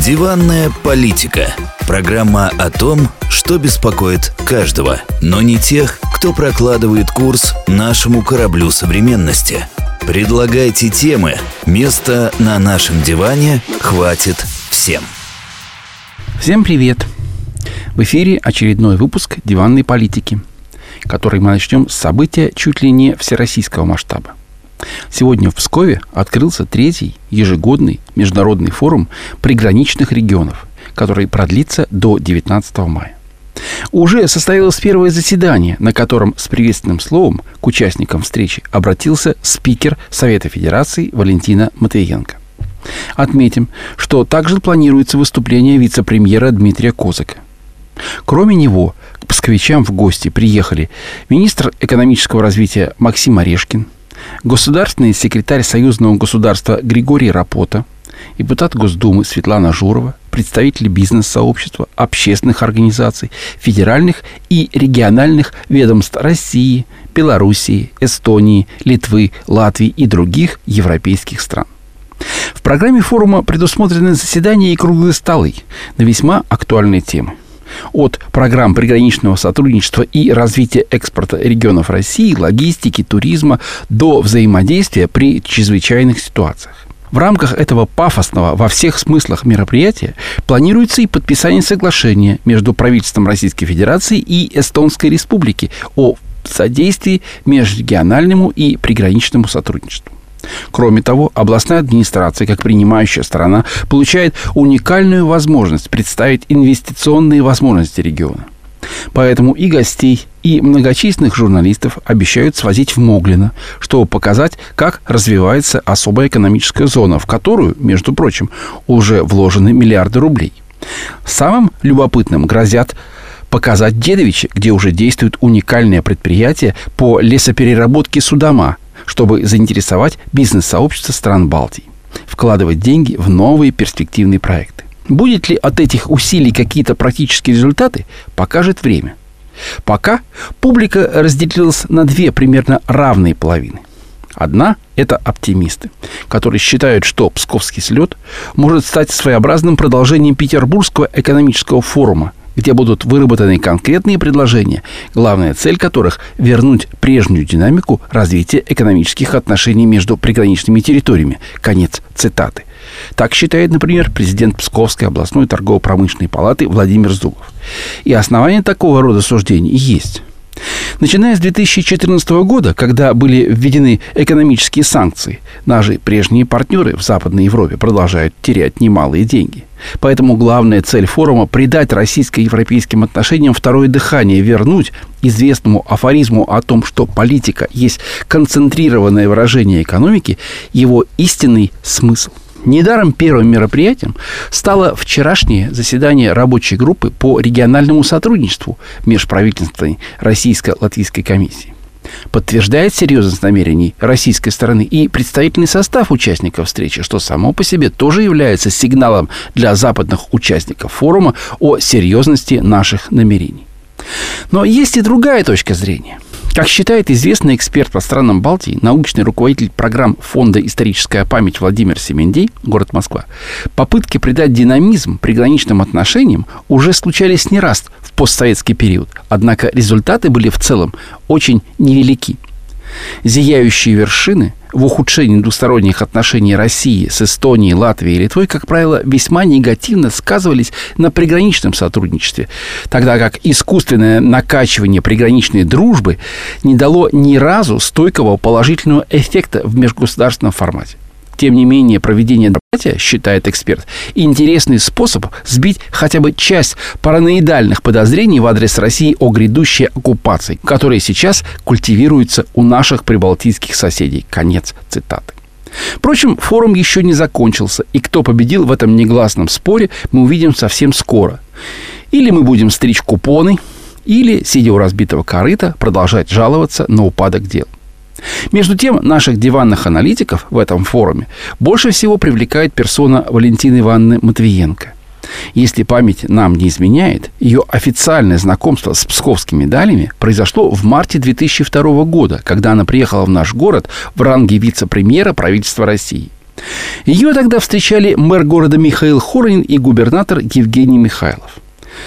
Диванная политика. Программа о том, что беспокоит каждого, но не тех, кто прокладывает курс нашему кораблю современности. Предлагайте темы. Места на нашем диване хватит всем. Всем привет! В эфире очередной выпуск «Диванной политики», который мы начнем с события чуть ли не всероссийского масштаба. Сегодня в Пскове открылся третий ежегодный международный форум приграничных регионов, который продлится до 19 мая. Уже состоялось первое заседание, на котором с приветственным словом к участникам встречи обратился спикер Совета Федерации Валентина Матвиенко. Отметим, что также планируется выступление вице-премьера Дмитрия Козыка. Кроме него, к псковичам в гости приехали министр экономического развития Максим Орешкин, государственный секретарь Союзного государства Григорий Рапота, депутат Госдумы Светлана Журова, представители бизнес-сообщества, общественных организаций, федеральных и региональных ведомств России, Белоруссии, Эстонии, Литвы, Латвии и других европейских стран. В программе форума предусмотрены заседания и круглые столы на весьма актуальные темы. От программ приграничного сотрудничества и развития экспорта регионов России, логистики, туризма до взаимодействия при чрезвычайных ситуациях. В рамках этого пафосного во всех смыслах мероприятия планируется и подписание соглашения между правительством Российской Федерации и Эстонской Республики о содействии межрегиональному и приграничному сотрудничеству. Кроме того, областная администрация, как принимающая сторона, получает уникальную возможность представить инвестиционные возможности региона. Поэтому и гостей, и многочисленных журналистов обещают свозить в Моглино, чтобы показать, как развивается особая экономическая зона, в которую, между прочим, уже вложены миллиарды рублей. Самым любопытным грозят показать Дедовичи, где уже действует уникальное предприятие по лесопереработке судома, чтобы заинтересовать бизнес-сообщество стран Балтии, вкладывать деньги в новые перспективные проекты. Будет ли от этих усилий какие-то практические результаты, покажет время. Пока публика разделилась на две примерно равные половины. Одна – это оптимисты, которые считают, что Псковский слет может стать своеобразным продолжением Петербургского экономического форума, где будут выработаны конкретные предложения, главная цель которых – вернуть прежнюю динамику развития экономических отношений между приграничными территориями. Конец цитаты. Так считает, например, президент Псковской областной торгово-промышленной палаты Владимир Зубов. И основания такого рода суждений есть. Начиная с 2014 года, когда были введены экономические санкции, наши прежние партнеры в Западной Европе продолжают терять немалые деньги. Поэтому главная цель форума – придать российско-европейским отношениям второе дыхание, вернуть известному афоризму о том, что политика есть концентрированное выражение экономики, его истинный смысл. Недаром первым мероприятием стало вчерашнее заседание рабочей группы по региональному сотрудничеству межправительственной российско-латвийской комиссии. Подтверждает серьезность намерений российской стороны и представительный состав участников встречи, что само по себе тоже является сигналом для западных участников форума о серьезности наших намерений. Но есть и другая точка зрения. Как считает известный эксперт по странам Балтии, научный руководитель программ Фонда «Историческая память» Владимир Семендей, город Москва, попытки придать динамизм приграничным отношениям уже случались не раз в постсоветский период, однако результаты были в целом очень невелики. Зияющие вершины в ухудшении двусторонних отношений России с Эстонией, Латвией и Литвой, как правило, весьма негативно сказывались на приграничном сотрудничестве, тогда как искусственное накачивание приграничной дружбы не дало ни разу стойкого положительного эффекта в межгосударственном формате. Тем не менее, проведение мероприятия, считает эксперт, интересный способ сбить хотя бы часть параноидальных подозрений в адрес России о грядущей оккупации, которые сейчас культивируются у наших прибалтийских соседей. Конец цитаты. Впрочем, форум еще не закончился, и кто победил в этом негласном споре, мы увидим совсем скоро. Или мы будем стричь купоны, или, сидя у разбитого корыта, продолжать жаловаться на упадок дел. Между тем, наших диванных аналитиков в этом форуме больше всего привлекает персона Валентины Ивановны Матвиенко. Если память нам не изменяет, ее официальное знакомство с псковскими медалями произошло в марте 2002 года, когда она приехала в наш город в ранге вице-премьера правительства России. Ее тогда встречали мэр города Михаил Хоронин и губернатор Евгений Михайлов.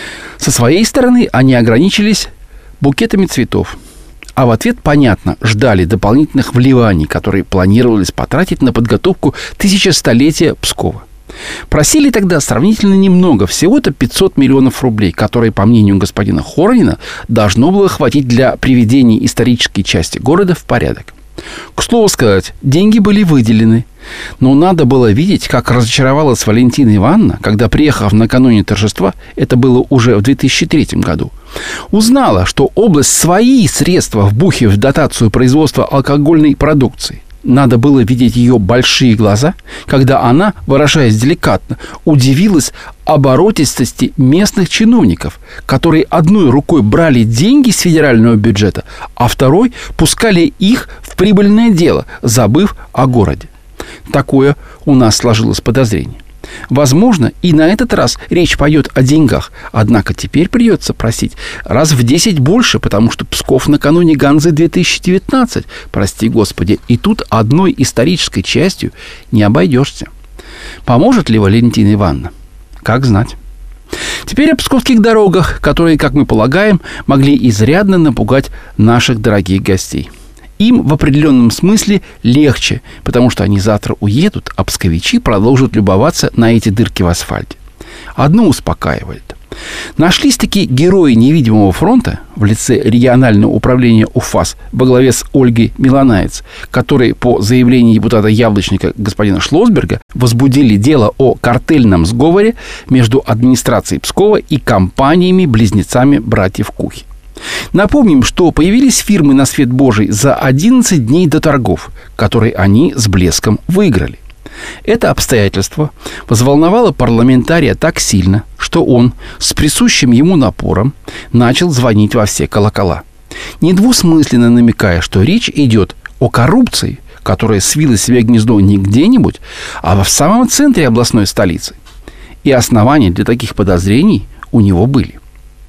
Со своей стороны они ограничились букетами цветов. А в ответ, понятно, ждали дополнительных вливаний, которые планировалось потратить на подготовку 1100-летия Пскова. Просили тогда сравнительно немного, всего-то 500 миллионов рублей, которые, по мнению господина Хоронина, должно было хватить для приведения исторической части города в порядок. К слову сказать, деньги были выделены, но надо было видеть, как разочаровалась Валентина Ивановна, когда, приехав накануне торжества, это было уже в 2003 году, узнала, что область свои средства вбухивает в дотацию производства алкогольной продукции. Надо было видеть ее большие глаза, когда она, выражаясь деликатно, удивилась оборотистости местных чиновников, которые одной рукой брали деньги с федерального бюджета, а второй пускали их в прибыльное дело, забыв о городе. Такое у нас сложилось подозрение. Возможно, и на этот раз речь пойдет о деньгах, однако теперь придется просить раз в 10 больше, потому что Псков накануне Ганзы 2019, прости господи, и тут одной исторической частью не обойдешься. Поможет ли Валентина Ивановна? Как знать. Теперь о псковских дорогах, которые, как мы полагаем, могли изрядно напугать наших дорогих гостей. Им в определенном смысле легче, потому что они завтра уедут, а псковичи продолжат любоваться на эти дырки в асфальте. Одно успокаивает. Нашлись такие герои невидимого фронта в лице регионального управления УФАС во главе с Ольгой Милонаец, которые, по заявлению депутата Яблочника господина Шлосберга, возбудили дело о картельном сговоре между администрацией Пскова и компаниями-близнецами братьев Кухи. Напомним, что появились фирмы на свет Божий за 11 дней до торгов, которые они с блеском выиграли. Это обстоятельство взволновало парламентария так сильно, что он с присущим ему напором начал звонить во все колокола, недвусмысленно намекая, что речь идет о коррупции, которая свила себе гнездо не где-нибудь, а в самом центре областной столицы. И основания для таких подозрений у него были.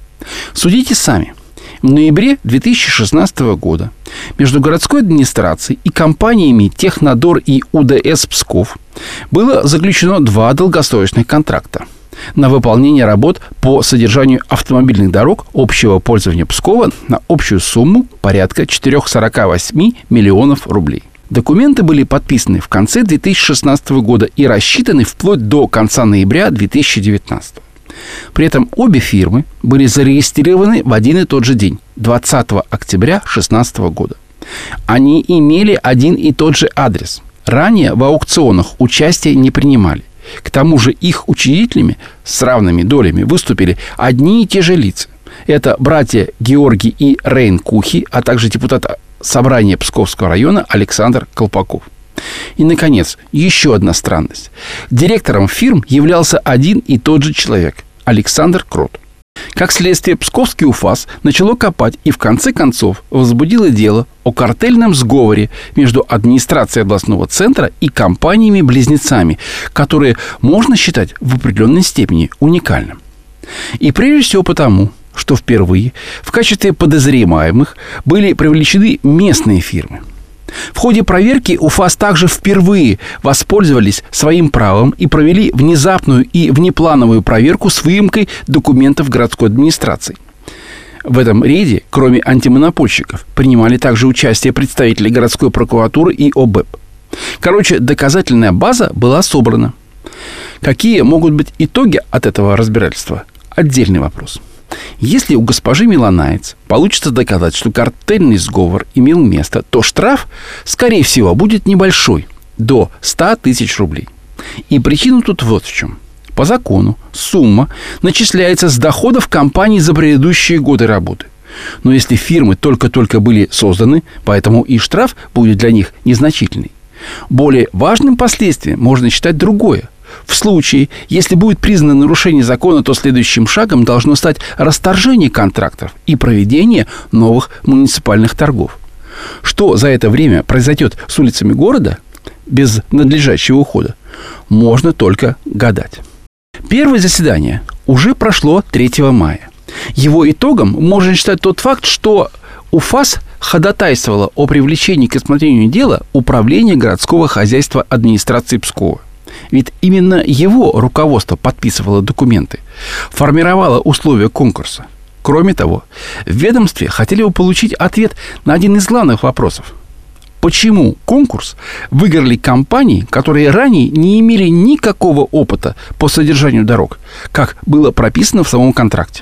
Судите сами. В ноябре 2016 года между городской администрацией и компаниями Технодор и УДС Псков было заключено 2 долгосрочных контракта на выполнение работ по содержанию автомобильных дорог общего пользования Пскова на общую сумму порядка 448 миллионов рублей. Документы были подписаны в конце 2016 года и рассчитаны вплоть до конца ноября 2019. При этом обе фирмы были зарегистрированы в один и тот же день, 20 октября 2016 года. Они имели один и тот же адрес. Ранее в аукционах участие не принимали. К тому же их учредителями с равными долями выступили одни и те же лица. Это братья Георгий и Рейн Кухи, а также депутат собрания Псковского района Александр Колпаков. И, наконец, еще одна странность. Директором фирм являлся один и тот же человек – Александр Крот. Как следствие, Псковский УФАС начало копать и в конце концов возбудило дело о картельном сговоре между администрацией областного центра и компаниями-близнецами, которые можно считать в определенной степени уникальным. И прежде всего потому, что впервые в качестве подозреваемых были привлечены местные фирмы. В ходе проверки УФАС также впервые воспользовались своим правом и провели внезапную и внеплановую проверку с выемкой документов городской администрации. В этом рейде, кроме антимонопольщиков, принимали также участие представители городской прокуратуры и ОБЭП. Короче, доказательная база была собрана. Какие могут быть итоги от этого разбирательства? Отдельный вопрос. Если у госпожи Милонаец получится доказать, что картельный сговор имел место, то штраф, скорее всего, будет небольшой, до 100 тысяч рублей. И причина тут вот в чем. По закону сумма начисляется с доходов компании за предыдущие годы работы. Но если фирмы только-только были созданы, поэтому и штраф будет для них незначительный. Более важным последствием можно считать другое. В случае, если будет признано нарушение закона, то следующим шагом должно стать расторжение контрактов и проведение новых муниципальных торгов. Что за это время произойдет с улицами города без надлежащего ухода, можно только гадать. Первое заседание уже прошло 3 мая. Его итогом можно считать тот факт, что УФАС ходатайствовало о привлечении к рассмотрению дела Управление городского хозяйства администрации Пскова. Ведь именно его руководство подписывало документы, формировало условия конкурса. Кроме того, в ведомстве хотели бы получить ответ на один из главных вопросов. Почему конкурс выиграли компании, которые ранее не имели никакого опыта по содержанию дорог, как было прописано в самом контракте?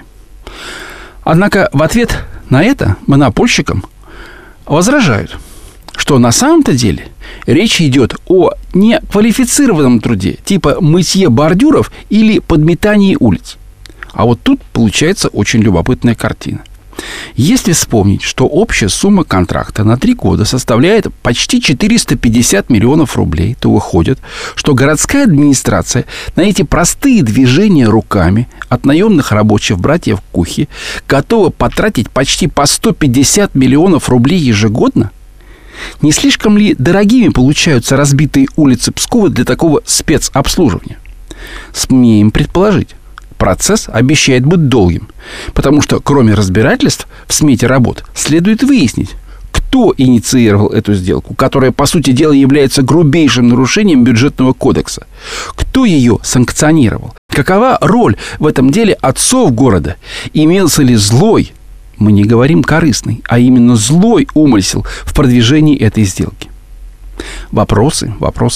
Однако в ответ на это монопольщикам возражают, что на самом-то деле речь идет о неквалифицированном труде, типа мытье бордюров или подметании улиц. А вот тут получается очень любопытная картина. Если вспомнить, что общая сумма контракта на 3 года составляет почти 450 миллионов рублей, то выходит, что городская администрация на эти простые движения руками от наемных рабочих братьев Кухи готова потратить почти по 150 миллионов рублей ежегодно? Не слишком ли дорогими получаются разбитые улицы Пскова для такого спецобслуживания? Смеем предположить. Процесс обещает быть долгим, потому что, кроме разбирательств в смете работ, следует выяснить, кто инициировал эту сделку, которая, по сути дела, является грубейшим нарушением бюджетного кодекса, кто ее санкционировал, какова роль в этом деле отцов города, имелся ли злой, мы не говорим корыстный, а именно злой умысел в продвижении этой сделки. Вопросы.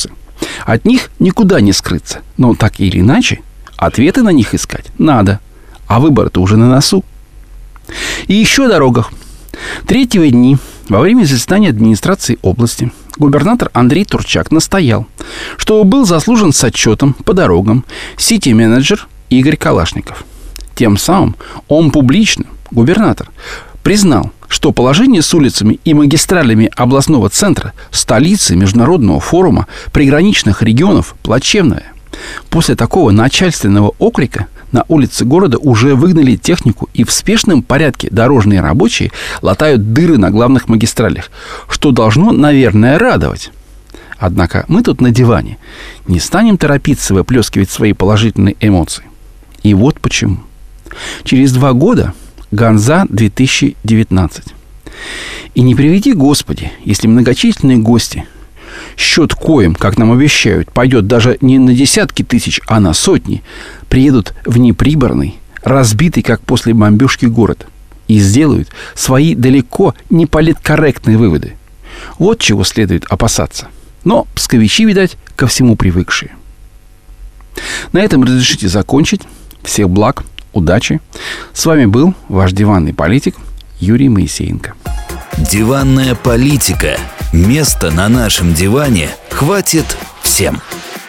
От них никуда не скрыться, но так или иначе, ответы на них искать надо, а выбор-то уже на носу. И еще о дорогах. 3 дня во время заседания администрации области губернатор Андрей Турчак настоял, что был заслужен с отчетом по дорогам сити-менеджер Игорь Калашников. Тем самым он публично, губернатор, признал, что положение с улицами и магистралями областного центра, столицы международного форума приграничных регионов плачевное. После такого начальственного окрика на улице города уже выгнали технику, и в спешном порядке дорожные рабочие латают дыры на главных магистралях, что должно, наверное, радовать. Однако мы тут на диване не станем торопиться выплескивать свои положительные эмоции. И вот почему. Через 2 года Ганза 2019. И не приведи Господи, если многочисленные гости, счет коим, как нам обещают, пойдет даже не на десятки тысяч, а на сотни, приедут в неприбранный, разбитый, как после бомбежки, город и сделают свои далеко не политкорректные выводы. Вот чего следует опасаться. Но псковичи, видать, ко всему привыкшие. На этом разрешите закончить. Всех благ, удачи. С вами был ваш диванный политик Юрий Моисеенко. Диванная политика. Места на нашем диване хватит всем.